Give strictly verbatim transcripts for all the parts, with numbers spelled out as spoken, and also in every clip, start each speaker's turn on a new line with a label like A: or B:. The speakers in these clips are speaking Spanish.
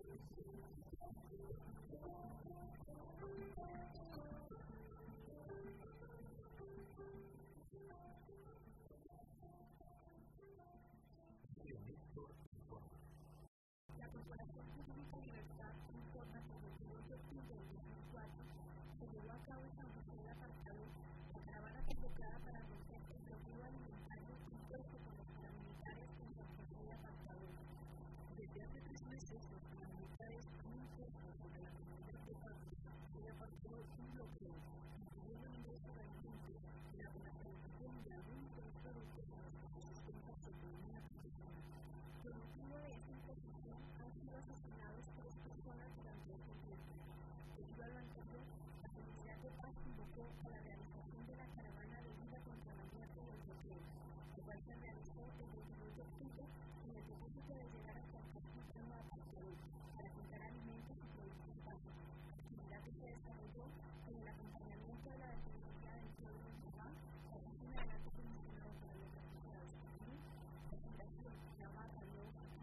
A: La Corporación Pública Libertad informa que el veintidós de octubre de dos mil cuatro se llevó a cabo en San José del Apartador la caravana convocada para romper el bloqueo alimentario impuesto por los paramilitares en San José del Apartador. Desde hace tres meses, los paramilitares han impuesto sobre la comunidad de San Apartador un bloqueo, impidiendo el ingreso de alimentos, la comercialización de algunos de los productos a los que se sustenta su economía profesional. Por motivo de esta imposición, han sido asesinados tres personas durante este tiempo. Debido a lo anterior, la Comunidad de Paz convocó a la realización de la caravana de vida contra la muerte y el bloqueo, la cual se realizó el veintidós de octubre con el propósito de llegar a San Francisco Apartador para comprar alimentos y productos básicos, actividad que se desarrolló con el acompañamiento de la Defensoría del Pueblo de Cuba, la Oficina del Alto Comisionado para los Refugiados de la Fundación Navarra de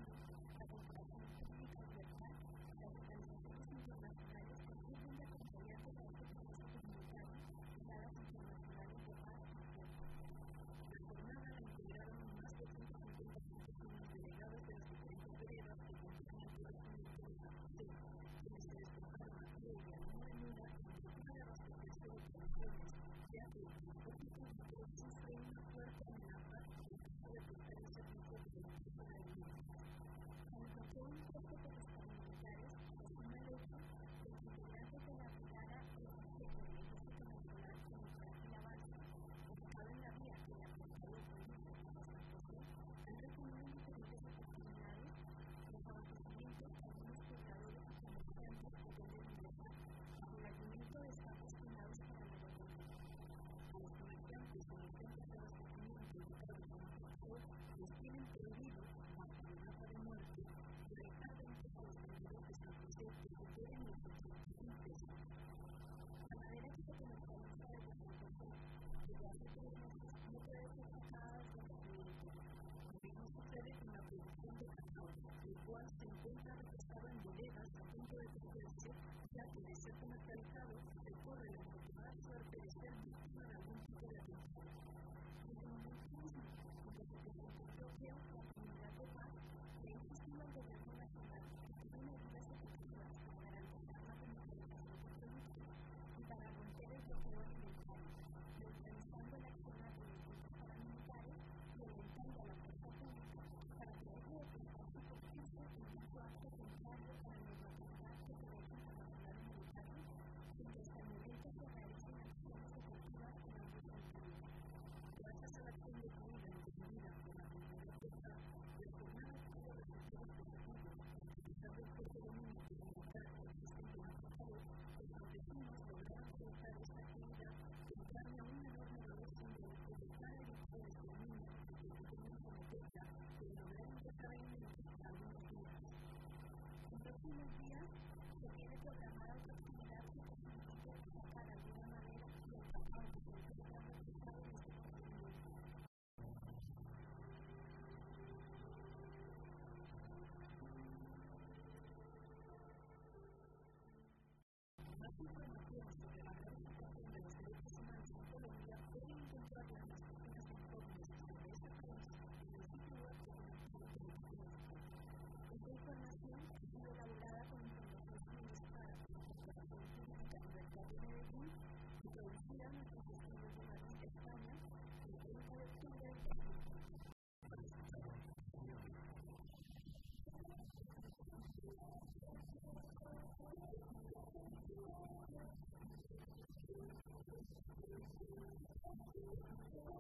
A: la Corporación Pública Libertad, las organizaciones internacionales que sirven de acompañantes a este proceso comunitario y salas internacionales de paz y cierta. La jornada la integraron más de ciento cincuenta campesinos delegados de las diferentes veredas que componen el correspondiente de San José, quienes se desplazaron a pie y a línea menuda en busca de abastecerse de provisiones, ya que el transporte público sufre una fuerte amenaza en caso de prestar el servicio de beneficio de alimentos. Al bloqueo impuesto por los paramilitares, se suma el hecho de que integrantes de la brigada del Ejército del Ejército Nacional en el Paraje La Balsa, ubicado en la vía que la Apartador conduce a San José, han recibido en diferentes oportunidades los abastecimientos que algunos pobladores y comerciantes pretenden ingresar bajo el argumento de estar destinados para la guardería. A los comerciantes en los centros de abastecimiento ubicados en el sector les tienen prohibido, bajo amenaza de muerte, que recarguen a los vendedores de San José que superen los ochenta mil pesos. La madera que se comercializa desde San José desde hace tres meses no puede ser sacada desde la fábrica. Lo mismo sucede con la producción de cacao, el cual se encuentra reposado en bodegas a punto de perderse, ya que de ser comercializado se corre la infortunada suerte de ser víctima de algún tipo de atentado. Desde el momento mismo en que se presentó el bloqueo, la Comunidad de Paz le ha insistido al Gobierno Nacional que tome medidas efectivas para garantizar la comercialización de productos y para romper el bloqueo alimentario, neutralizando el accionar de los grupos paramilitares y orientando a la fuerza pública para que deje de prestar su concurso en dicho acto contrario a la normatividad que derecho internacional humanitario, sin que hasta el momento se realicen acciones efectivas en ambos sentidos. Gracias a la acción decidida y definida por la Comunidad de Paz, la jornada tuvo resultados positivos. A pesar del fuerte dominio comunitario existente en Apartador, los campesinos lograron realizar esta actividad en carne a un enorme valor simbólico de cada grupo de exterminio que pretenden someterla y lograr ingresar alimentos a algunos días. En próximos días se tiene programada otra actividad que posibilite sacar alguna madera y el cacao que se encuentra represado en este procedimiento. Más información sobre la grave situación de los derechos humanos en Colombia pueden encontrarla en las páginas de informes sobre este país en el sitio web de la Comunidad de Esta información ha sido elaborada con información suministrada por la Corporación Pública Libertad de Medellín y producida en nuestros estudios de Madrid, España, el treinta de octubre de dos mil quince. Thank you.